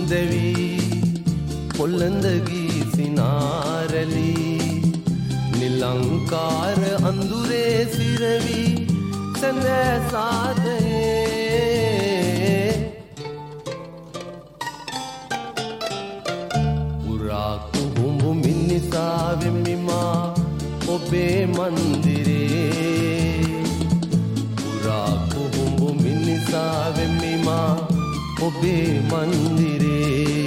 දෙවි පොළඳගී සිනාරලි නිලංකාර අඳුරේ සිරවි සඳෑ සාදයේ උරා කුහුඹු මිනිසා වෙමිමා ඔබේ මන්දිරේ උරා කුහුඹු මිනිසා වෙමිමා ඔබේ මන්දිරේ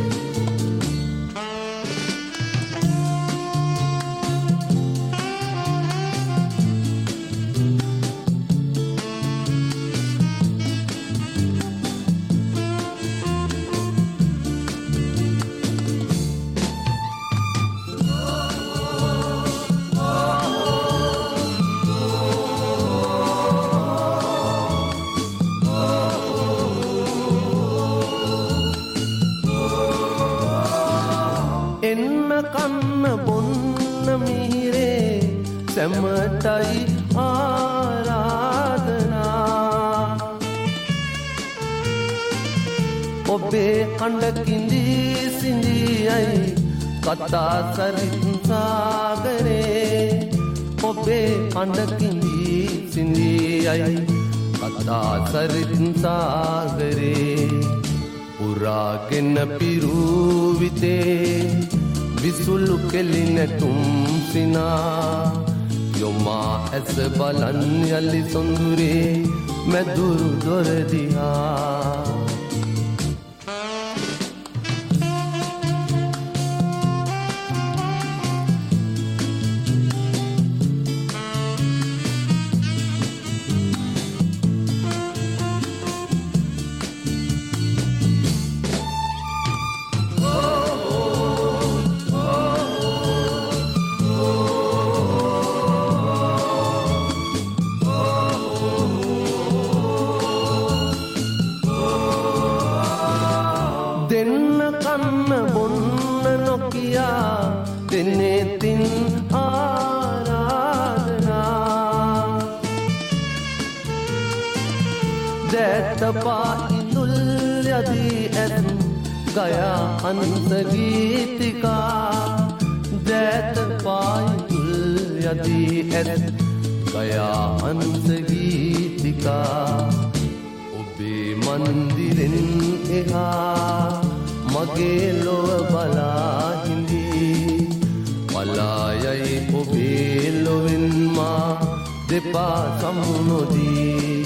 කන්න බොන්න මිහිරේ සැමටයි ආරාධනා ඔබේ අඬ කිඳී සිඳියයි කතා සරිත් සාගරේ ඔබේ අඬ කිඳී සිඳියයි කතා සරිත් සාගරේ උරාගෙන පිරුවිතේ විසුළු කෙලිනැටුම් සිනා යොමා ඇස බලන් යලි සොඳුරේ මැදුරු දොර දිහා දෙන්න කන්න බොන්න නොකියා දෙනෙතින් ආරාධනා දැතපා ඉඳුල් යදී ඇත් ගයා අන්ත ගීතිකා දැතපා ඉඳුල් යදී ඇත් ගයා අන්ත ගීතිකා ඔබේ මන්දිරෙන් එහා මගේ ලොව බලා හිඳී පලායයි ඔබේ ලොවෙන් මා දෙපා සමුනොදී